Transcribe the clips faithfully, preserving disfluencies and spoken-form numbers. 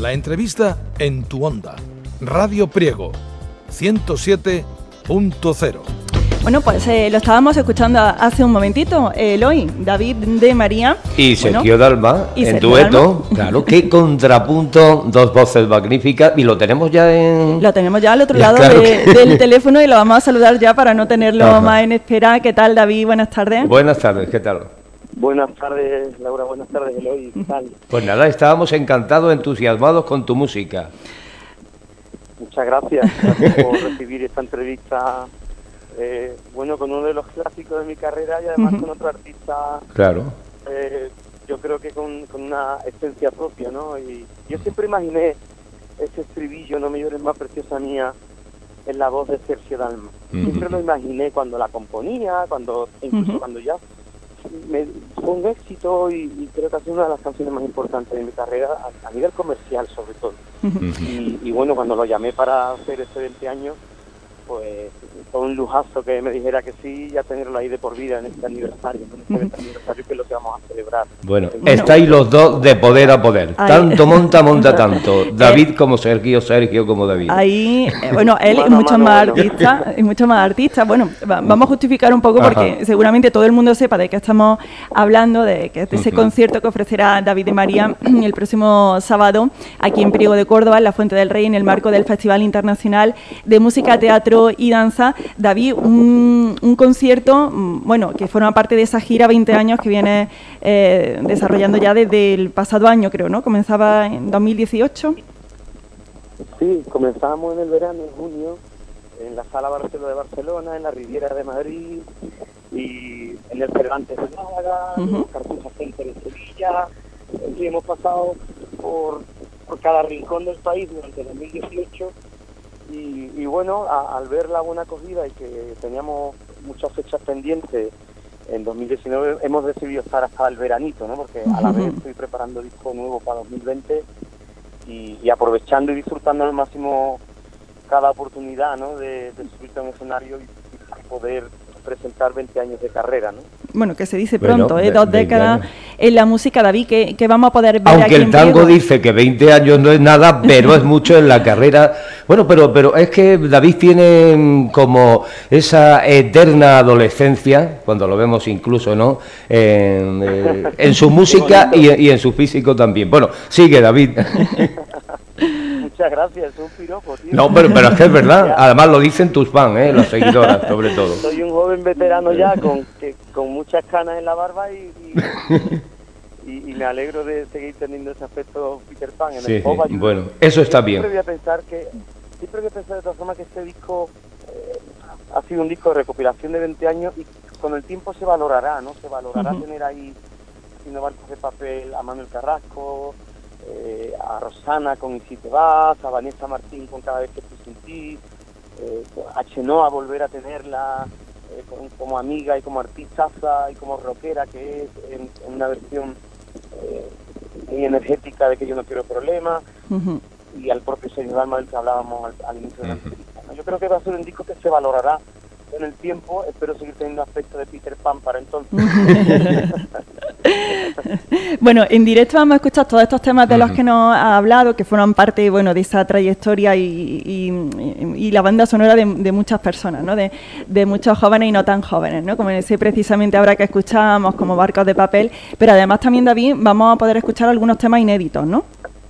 La entrevista en tu onda. Radio Priego, ciento siete punto cero. Bueno, pues eh, lo estábamos escuchando hace un momentito, Eloy, David de María. Y Sergio bueno, Dalma, y en Sergio dueto. Dalma. Claro, qué contrapunto, dos voces magníficas. Y lo tenemos ya en... Lo tenemos ya al otro Ya, lado claro de, que... del teléfono y lo vamos a saludar ya para no tenerlo Ajá. más en espera. ¿Qué tal, David? Buenas tardes. Buenas tardes, ¿qué tal? Buenas tardes, Laura, buenas tardes, Eloy, ¿qué tal? Pues nada, estábamos encantados, entusiasmados con tu música. Muchas gracias, gracias por recibir esta entrevista, eh, bueno, con uno de los clásicos de mi carrera y además Uh-huh. con otro artista, Claro. eh, yo creo que con, con una esencia propia, ¿no? Y yo siempre imaginé ese estribillo, no me llores más preciosa mía, en la voz de Sergio Dalma. Uh-huh. Siempre lo imaginé cuando la componía, cuando incluso Uh-huh. cuando ya me, fue un éxito y, y creo que ha sido una de las canciones más importantes de mi carrera a, a nivel comercial sobre todo. Uh-huh. Y, y bueno, cuando lo llamé para hacer ese veinte años, pues fue un lujazo que me dijera que sí, ya tenerlo ahí de por vida en este aniversario, en este veinte aniversario que es lo que vamos a celebrar. Bueno, Bueno. estáis los dos de poder a poder. Ahí. Tanto monta, monta tanto. David como Sergio, Sergio como David. Ahí, eh, bueno, él es Mano a mucho mano, más bueno. artista, es mucho más artista. Bueno, va- vamos a justificar un poco porque Ajá. seguramente todo el mundo sepa de qué estamos hablando, de que es de ese Ujú. concierto que ofrecerá David de María el próximo sábado aquí en Priego de Córdoba, en la Fuente del Rey, en el marco del Festival Internacional de Música, Teatro y Danza. David, un, un concierto, mm, bueno, que forma parte de esa gira veinte años que viene eh, desarrollando ya desde el pasado año, creo, ¿no? Comenzaba en dos mil dieciocho. Sí, comenzamos en el verano, en junio, en la Sala Barceló de Barcelona, en la Riviera de Madrid y en el Cervantes de Málaga, en Ujú. el Cartuja Center en Sevilla. Y hemos pasado por, por cada rincón del país durante dos mil dieciocho y, y bueno, a- al ver la buena acogida y que teníamos muchas fechas pendientes en dos mil diecinueve, hemos decidido estar hasta el veranito, ¿no? Porque a la vez Ujú. estoy preparando disco nuevo para dos mil veinte y, y aprovechando y disfrutando al máximo cada oportunidad, ¿no? de, de subirte a un escenario y, y poder presentar veinte años de carrera, ¿no? Bueno, que se dice Bueno, pronto, ¿eh? ve- Dos veinte décadas años. en la música, David, que, que vamos a poder ver Aunque aquí el en tango Priego. dice que veinte años no es nada, pero es mucho en la carrera. Bueno, pero pero es que David tiene mm, como esa eterna adolescencia, cuando lo vemos incluso, ¿no? En, eh, en su música y, y en su físico también. Bueno, sigue David. Muchas gracias, es un piropo, tío. No, pero, pero es que es verdad. Ya. Además lo dicen tus fans, ¿eh? Las seguidoras, sobre todo. Soy un joven veterano ya con que, con muchas canas en la barba y, y, y- y me alegro de seguir teniendo ese aspecto Peter Pan en Sí, el pop. sí, bueno, eso está bien. Siempre voy a pensar que siempre voy a pensar de todas formas que este disco eh, ha sido un disco de recopilación de veinte años y con el tiempo se valorará, ¿no? Se valorará Ujú. tener ahí haciendo barcos de papel a Manuel Carrasco, eh, a Rosana con Y si te vas, a Vanessa Martín con Cada vez que estoy sin ti, eh, a Chenoa volver a tenerla eh, con- como amiga y como artistaza y como rockera que es en, en una versión eh, muy energética de que yo no quiero problemas, Ujú. y al propio señor Dalma del que hablábamos al, al inicio de la entrevista, ¿no? Yo creo que va a ser un disco que se valorará en el tiempo, espero seguir teniendo aspecto de Peter Pan para entonces. Bueno, en directo vamos a escuchar todos estos temas de los Ujú. que nos ha hablado, que forman parte, bueno, de esa trayectoria y, y- y la banda sonora de, de muchas personas, ¿no? De, de muchos jóvenes y no tan jóvenes, ¿no? Como ese precisamente ahora que escuchamos, como Barcos de Papel, pero además también, David, vamos a poder escuchar algunos temas inéditos, ¿no?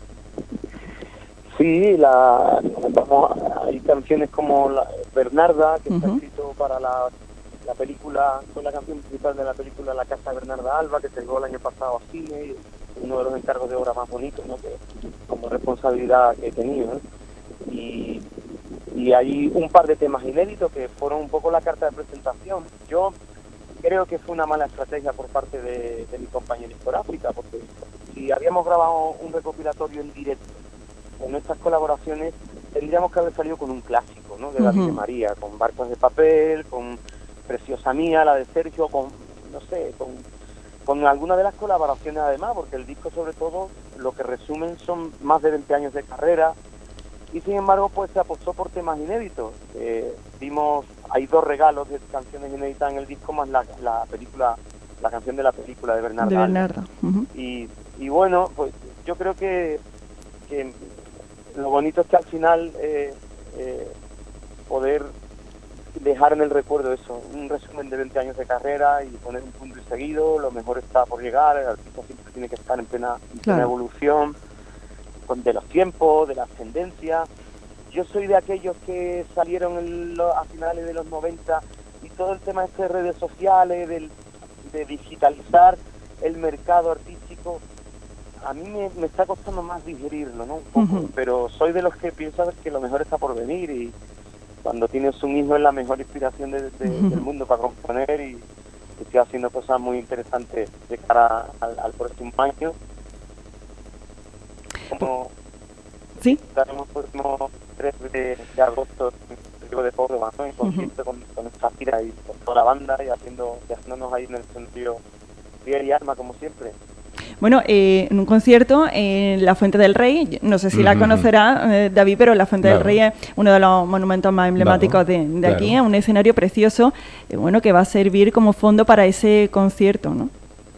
Sí, la, vamos, hay canciones como la, Bernarda, que está Ujú. escrito para la, la película, fue la canción principal de la película La Casa de Bernarda Alba, que se llegó el año pasado a cine, y uno de los encargos de obra más bonitos, ¿no? Que, como responsabilidad que he tenido, ¿no? Y, y hay un par de temas inéditos que fueron un poco la carta de presentación. Yo creo que fue una mala estrategia por parte de, de mi compañera discográfica, porque si habíamos grabado un recopilatorio en directo con estas colaboraciones, tendríamos que haber salido con un clásico, ¿no? De David Ujú. de María, con Barcos de Papel, con Preciosa Mía, la de Sergio, con, no sé, con, con alguna de las colaboraciones además, porque el disco sobre todo lo que resumen son más de veinte años de carrera, y sin embargo pues se apostó por temas inéditos. Eh, vimos, hay dos regalos de canciones inéditas en el disco, más la, la película, la canción de la película de Bernarda De Alba. Bernardo. Ujú. Y, y bueno, pues yo creo que que lo bonito es que al final eh, eh, poder dejar en el recuerdo eso, un resumen de veinte años de carrera y poner un punto y seguido, lo mejor está por llegar, el artista siempre tiene que estar en plena, en plena Claro. evolución, con, de los tiempos, de las tendencias. Yo soy de aquellos que salieron en lo, a finales de los noventa y todo el tema este de redes sociales, del, de digitalizar el mercado artístico, a mí me, me está costando más digerirlo, ¿no? Un poco, Ujú. pero soy de los que piensan que lo mejor está por venir y cuando tienes un hijo es la mejor inspiración de, de, Ujú. del mundo para componer y estoy haciendo cosas muy interesantes de cara al, al próximo año. Como Sí. estaremos el próximo tres de, de agosto en el Río de Córdoba, ¿no? En concierto con, con esta gira y con toda la banda y haciendo y haciéndonos ahí en el sentido fiel y alma como siempre. Bueno, eh, en un concierto en la Fuente del Rey, no sé si la Ujú, conocerá eh, David, pero la Fuente del Claro. Rey es uno de los monumentos más emblemáticos Claro, de, de aquí, claro. es un escenario precioso, eh, bueno, que va a servir como fondo para ese concierto, ¿no?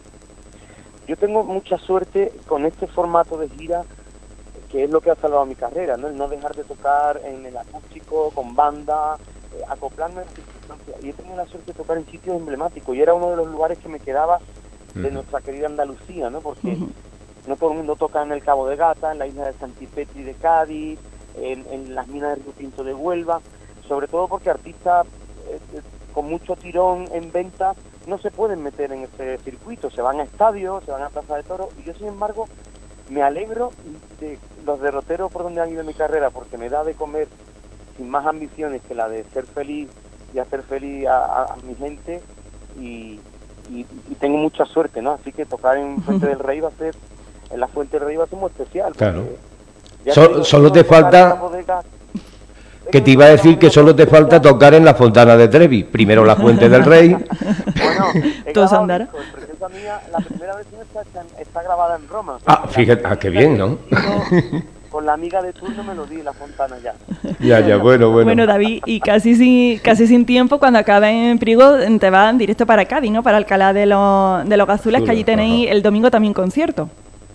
Yo tengo mucha suerte con este formato de gira, que es lo que ha salvado mi carrera, ¿no? El no dejar de tocar en el acústico, con banda, eh, acoplarme a las circunstancias. Y he tenido la suerte de tocar en sitios emblemáticos y era uno de los lugares que me quedaba de Ujú. nuestra querida Andalucía, ¿no? Porque Ujú. no todo el mundo toca en el Cabo de Gata, en la isla de Santipetri de Cádiz, en, en las minas de Río Pinto de Huelva, sobre todo porque artistas eh, eh, con mucho tirón en venta no se pueden meter en este circuito, se van a estadios, se van a Plaza de Toros, y yo sin embargo me alegro de los derroteros por donde han ido en mi carrera, porque me da de comer sin más ambiciones que la de ser feliz y hacer feliz a, a, a mi gente, y, y, y tengo mucha suerte, ¿no? Así que tocar en Fuente del Rey va a ser, en la Fuente del Rey va a ser muy especial. Claro. porque, ya So- te digo, solo tengo te que tocar falta- en una bodega- Que tengo te iba a tocar en decir una que solo te bodega falta tocar en la Fontana de Trevi. Primero la Fuente del Rey. Bueno, he Todos grabado andará. discos, el Preciosa Mía, la primera versión está, está, está grabada en Roma. Ah, La fíjate, ah, qué bien, ¿no? hizo Con la amiga de turno me lo di, la Fontana ya. Ya, ya, bueno, Bueno, bueno. David, y casi sin, casi sin tiempo, cuando acabes en Priego, te van directo para Cádiz, ¿no? Para Alcalá de los, de los Gazules, que allí Azules, tenéis ajá. el domingo también concierto.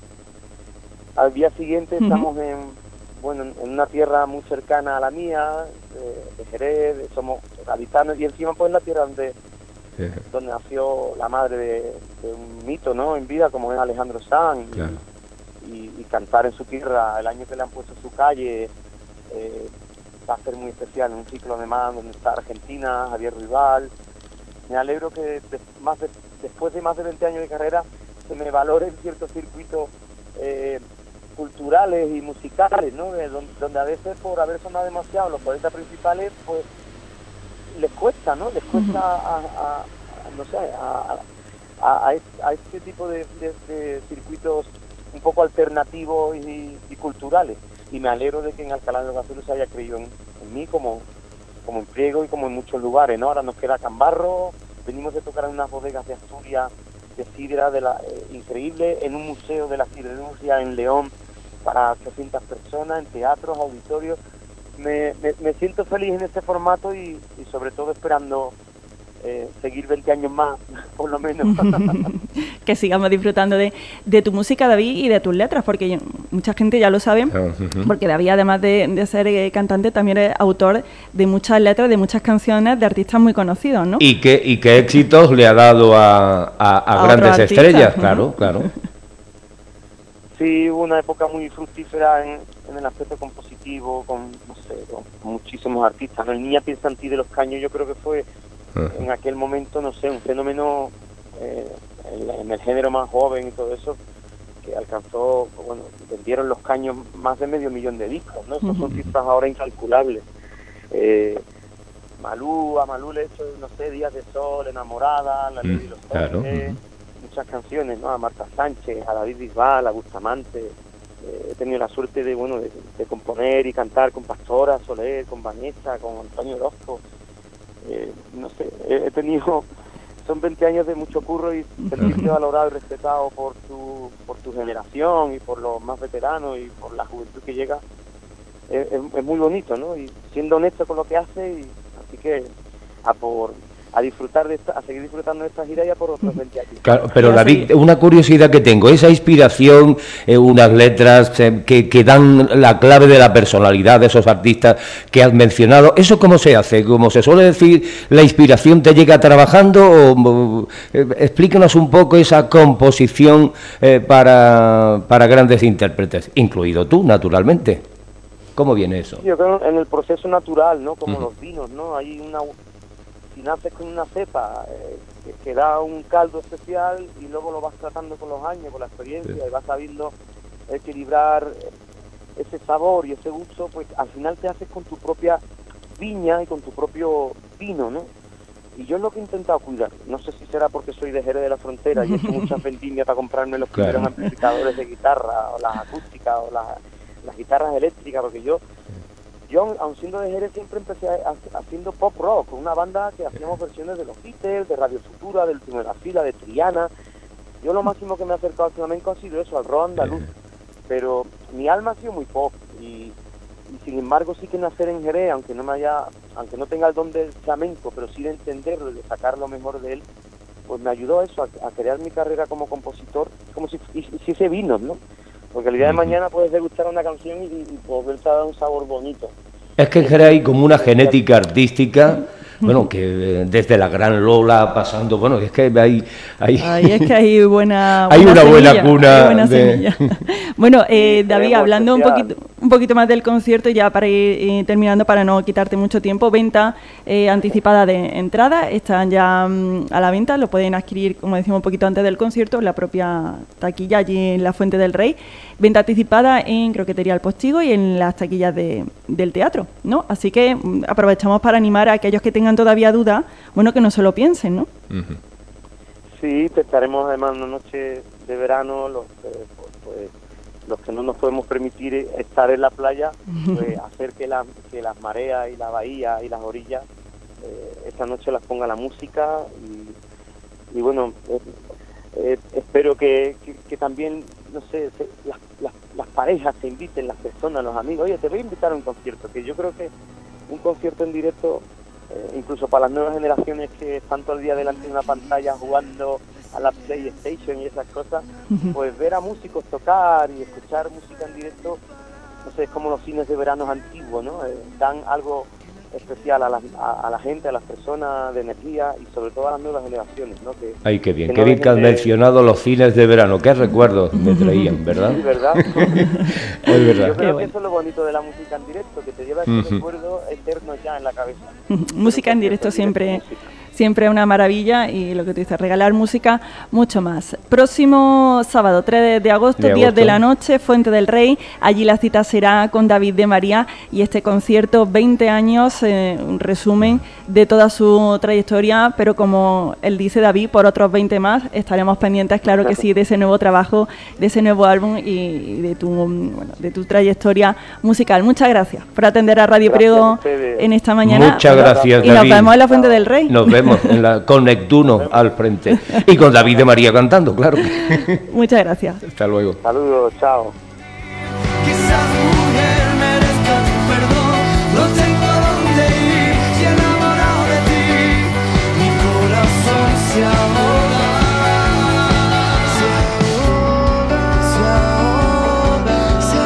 Al día siguiente Ujú. estamos en, bueno, en una tierra muy cercana a la mía, de, de Jerez, de- somos gaditanos, y encima pues en la tierra donde, Sí, donde nació la madre de, de un mito, ¿no? En vida, como es Alejandro Sanz, y- claro. y, y cantar en su tierra el año que le han puesto su calle eh, va a ser muy especial, un ciclo además donde está Argentina, Javier Rival. Me alegro que de- más de- después de más de veinte años de carrera se me valoren ciertos circuitos eh, culturales y musicales, ¿no? De donde, donde a veces por haber sonado demasiado los cuarenta principales, pues les cuesta, ¿no? Les cuesta a, a- a- no sé, a, a, a, es- a este tipo de, de- de circuitos un poco alternativos y, y culturales. Y me alegro de que en Alcalá de los Gazules se haya creído en, en mí como, como en Priego y como en muchos lugares, ¿no? Ahora nos queda Cambarro, venimos de tocar en unas bodegas de Asturias, de sidra de la, eh, increíble, en un museo de la siderurgia en León para ochocientas personas, en teatros, auditorios. Me, me, me siento feliz en este formato y, y sobre todo esperando eh, seguir veinte años más, por lo menos. Que sigamos disfrutando de, de tu música, David, y de tus letras, porque yo- mucha gente ya lo sabe, Ah, ujú. porque David, además de, de ser eh, cantante, también es autor de muchas letras, de muchas canciones de artistas muy conocidos, ¿no? ¿Y qué, y qué éxitos le ha dado a, a- a A grandes otros artistas, estrellas? ujú. Claro, claro. Sí, hubo una época muy fructífera en, en el aspecto compositivo, con, no sé, con muchísimos artistas, ¿no? El Niña piensa en ti de los Caños, yo creo que fue Ujú. en aquel momento, no sé, un fenómeno eh, en, en el género más joven y todo eso, que alcanzó, bueno, vendieron los Caños más de medio millón de discos, ¿no? Esos son cifras ahora incalculables. Eh, Malú, a Malú le he hecho, no sé, Días de Sol, Enamorada, La Ley Mm, de los claro, Hombres, ujú. muchas canciones, ¿no? A Marta Sánchez, a David Bisbal, a Bustamante. Eh, he tenido la suerte de, bueno, de, de componer y cantar con Pastora, Soler, con Vanessa, con Antonio Orozco. Eh, no sé, he, he tenido, son veinte años de mucho curro y sentirte valorado y respetado por tu, por tu generación y por los más veteranos y por la juventud que llega, es, es, es muy bonito, ¿no? Y siendo honesto con lo que hace, y así que a por a disfrutar de esta, a seguir disfrutando de esta gira ya por otros veinte años. Claro, pero David, una curiosidad que tengo, esa inspiración, eh, unas letras eh, que, que dan la clave de la personalidad de esos artistas que has mencionado, ¿eso cómo se hace? Como se suele decir, ¿la inspiración te llega trabajando? O, eh, explícanos un poco esa composición eh, para, para grandes intérpretes, incluido tú, naturalmente. ¿Cómo viene eso? Yo creo en el proceso natural, ¿no? Como Uh-huh. los vinos, ¿no? Hay una... Si naces con una cepa eh, que, que da un caldo especial y luego lo vas tratando con los años, con la experiencia, sí. y vas sabiendo equilibrar ese sabor y ese gusto, pues al final te haces con tu propia viña y con tu propio vino, ¿no? Y yo es lo que he intentado cuidar. No sé si será porque soy de Jerez de la Frontera y he hecho muchas vendimias para comprarme los Claro. primeros amplificadores de guitarra, o las acústicas, o las, las guitarras eléctricas, porque yo... Yo, aun siendo de Jerez, siempre empecé a, a, haciendo pop rock, con una banda que hacíamos versiones de los Beatles, de Radio Futura, del Último de la Fila, de Triana. Yo lo máximo que me he acercado al flamenco ha sido eso, al rock andaluz. Pero mi alma ha sido muy pop y, y sin embargo sí que nacer en Jerez, aunque no me haya, aunque no tenga el don del flamenco, pero sí de entenderlo y de sacar lo mejor de él, pues me ayudó eso, a, a crear mi carrera como compositor, como si hiciese vinos, ¿no? Porque el día de mañana puedes degustar una canción y, y volverte a dar un sabor bonito. Es que en Jerez hay como una genética artística, bueno, que eh, desde la gran Lola pasando, bueno, es que hay... hay Ay, es que hay buena, hay buena una semilla, buena cuna hay buena de... semilla. Bueno, eh, Sí, David, tenemos hablando un especial. poquito, un poquito más del concierto, ya para ir eh, terminando, para no quitarte mucho tiempo, venta eh, anticipada de entrada, están ya mm, a la venta, lo pueden adquirir, como decimos, un poquito antes del concierto, en la propia taquilla allí en la Fuente del Rey. Venta anticipada en Croquetería El Postigo y en las taquillas de, del teatro, ¿no? Así que mm, aprovechamos para animar a aquellos que tengan todavía dudas, bueno, que no se lo piensen, ¿no? Uh-huh. Sí, te estaremos además una noche de verano, los, eh, pues, pues, los que no nos podemos permitir estar en la playa, pues hacer que, la, que las mareas y la bahía y las orillas eh, esta noche las ponga la música y, y bueno, eh, eh, espero que, que, que también, no sé, se, las, las, las parejas se inviten, las personas, los amigos, oye, te voy a invitar a un concierto, que yo creo que un concierto en directo, eh, incluso para las nuevas generaciones que están todo el día delante de una pantalla jugando a la PlayStation y esas cosas, pues ver a músicos tocar y escuchar música en directo, no sé, es como los cines de verano antiguos, ¿no? Eh, dan algo especial a la, a, a la gente, a las personas, de energía y sobre todo a las nuevas generaciones, ¿no? Que, Ay, qué bien, que qué no bien que has dejen de- mencionado los cines de verano, qué recuerdos me traían, ¿verdad? Sí, ¿verdad? Es verdad. Yo creo que bueno. eso es lo bonito de la música en directo, que te lleva ese Ujú. recuerdo eterno ya en la cabeza. Música en directo siempre, siempre una maravilla y lo que tú dices, regalar música mucho más. Próximo sábado, tres de agosto, De diez agosto. de la noche, Fuente del Rey. Allí la cita será con David de María y este concierto, veinte años, eh, un resumen de toda su trayectoria, pero como él dice, David, por otros veinte más estaremos pendientes, claro que sí, de ese nuevo trabajo, de ese nuevo álbum y, y de tu bueno, de tu trayectoria musical. Muchas gracias por atender a Radio Gracias Priego a ustedes. en esta mañana. Muchas gracias, Y nos David. vemos en la Fuente del Rey. Nos vemos en la, con Neptuno al frente y con David de María cantando, claro. Muchas gracias. Hasta luego. Saludos, chao. Quizás mujer merezca tu perdón, no tengo dónde ir, si enamorado de ti, mi corazón se ahoga, se ahoga, se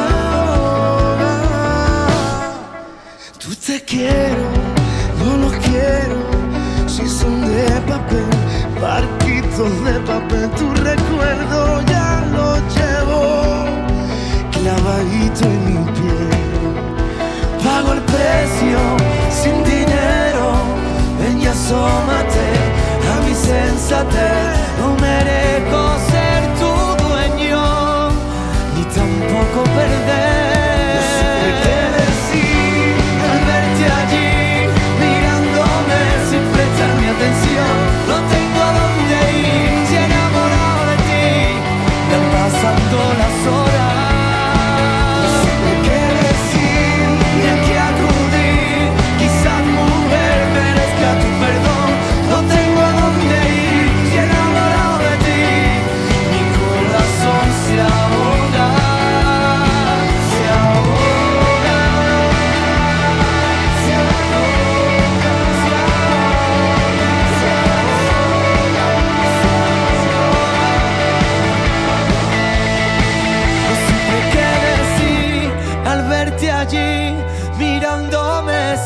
ahoga, se ahoga. Tú te quiero, yo los quiero, si son de papel, barquitos de papel, tu recuerdo ya lo llevo clavadito en mi piel. Pago el precio sin dinero. Ven y asómate a mi sensatez. No merezco ser tu dueño, ni tampoco perder. No supe qué decir al verte allí, mirándome sin prestar mi atención. No tengo a dónde ir, si enamorado de ti.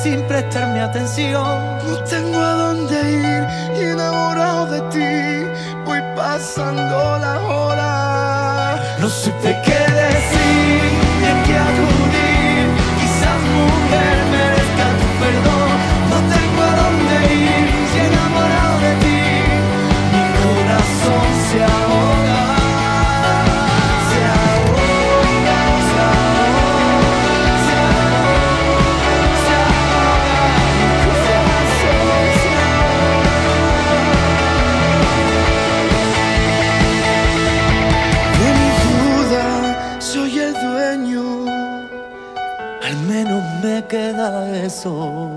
sin prestarme atención. No tengo a dónde ir y enamorado de ti voy pasando las horas. No supe qué decir ni a qué acudir. Quizás, mujer, merezca tu perdón. No tengo a dónde ir si enamorado de ti mi corazón se ahoga. Se ahoga, se ahoga, se ahoga, se ahoga. Mi corazón se ahoga. De mi duda soy el dueño, al menos me queda eso.